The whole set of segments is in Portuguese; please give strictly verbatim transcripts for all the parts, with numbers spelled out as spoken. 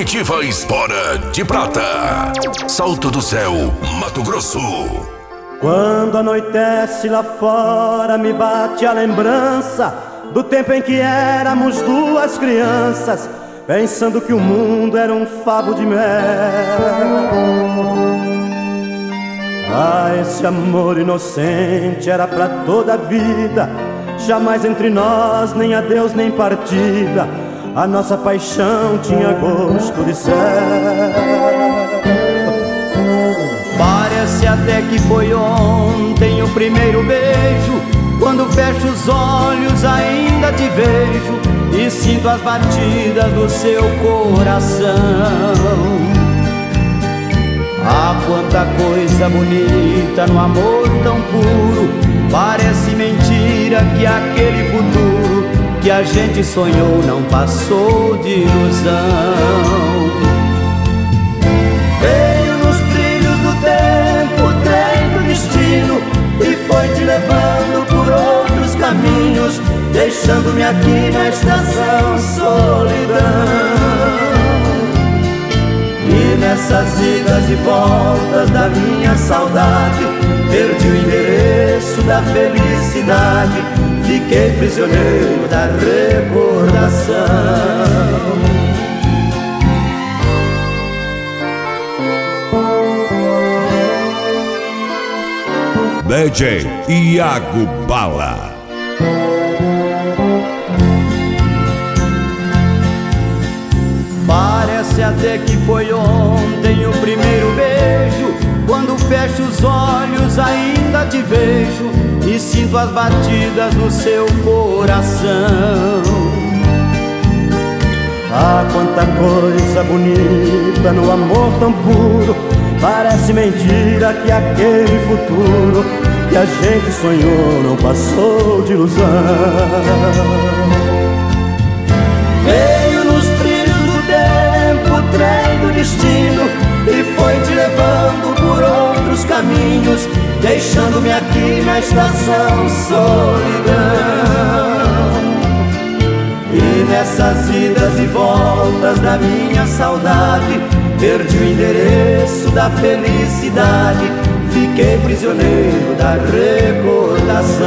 Comitiva Espora de Prata, Salto do Céu, Mato Grosso. Quando anoitece lá fora, me bate a lembrança do tempo em que éramos duas crianças, pensando que o mundo era um favo de mel. Ah, esse amor inocente era pra toda a vida, jamais entre nós nem adeus nem partida. A nossa paixão tinha gosto de céu. Parece até que foi ontem o primeiro beijo. Quando fecho os olhos ainda te vejo e sinto as batidas do seu coração. Ah, quanta coisa bonita no amor tão puro. Parece mentira que aquele futuro que a gente sonhou não passou de ilusão. Veio nos trilhos do tempo o trem do destino e foi te levando por outros caminhos, deixando-me aqui na estação solidão. E nessas idas e voltas da minha saudade, perdi o endereço da felicidade, fiquei prisioneiro da recordação. D J Iago Bala. Parece até que foi ontem o primeiro beijo. Quando fecho os olhos ainda te vejo e sinto as batidas do seu coração. Ah, quanta coisa bonita no amor tão puro. Parece mentira que aquele futuro que a gente sonhou não passou de ilusão. Veio nos trilhos do tempo o trem do destino e foi te levando por outros caminhos, deixando-me aqui na estação solidão. E nessas idas e voltas da minha saudade, perdi o endereço da felicidade, fiquei prisioneiro da recordação.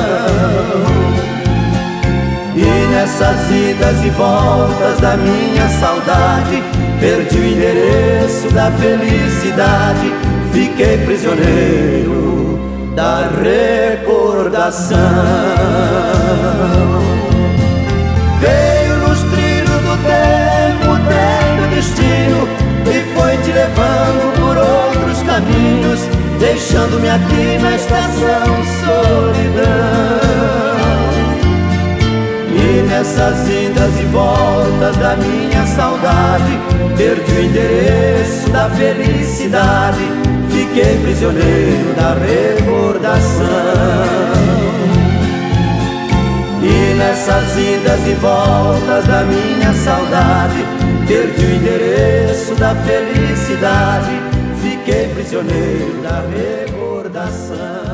E nessas idas e voltas da minha saudade, perdi o endereço da felicidade, fiquei prisioneiro da recordação. Veio nos trilhos do tempo o trem do destino e foi te levando por outros caminhos, deixando-me aqui na estação solidão. E nessas idas e voltas da minha saudade, perdi o endereço da felicidade, fiquei prisioneiro da recordação. E nessas idas e voltas da minha saudade, perdi o endereço da felicidade, fiquei prisioneiro da recordação.